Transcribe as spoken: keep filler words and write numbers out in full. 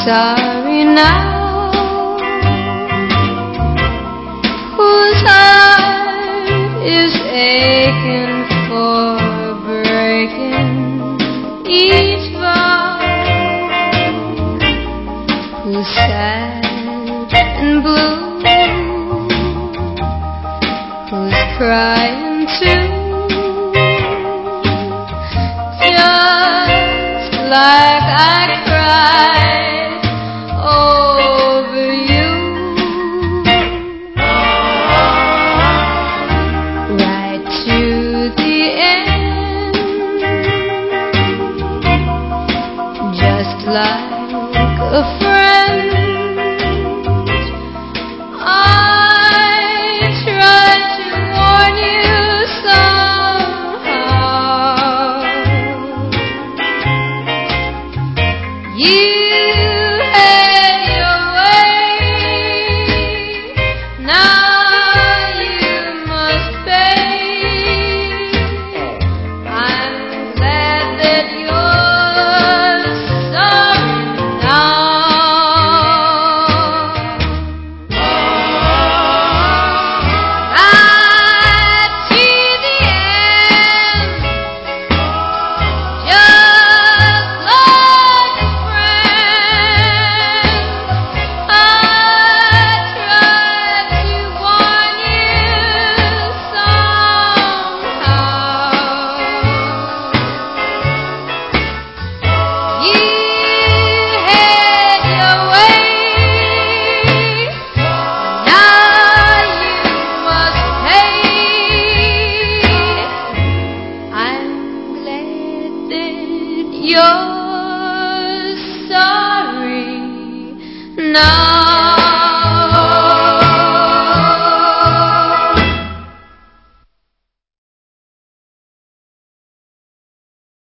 sorry now, whose heart is aching for breaking each vow, who's sad and blue, who's crying too, just like I cried over you. Right to the end, just like a friend, I tried to warn you somehow. You had your way, now you must pay. I'm glad that you're sorry now. Right to the end, just like a friend, I tried to warn you somehow. You had your way, now you must pay. I'm glad that you're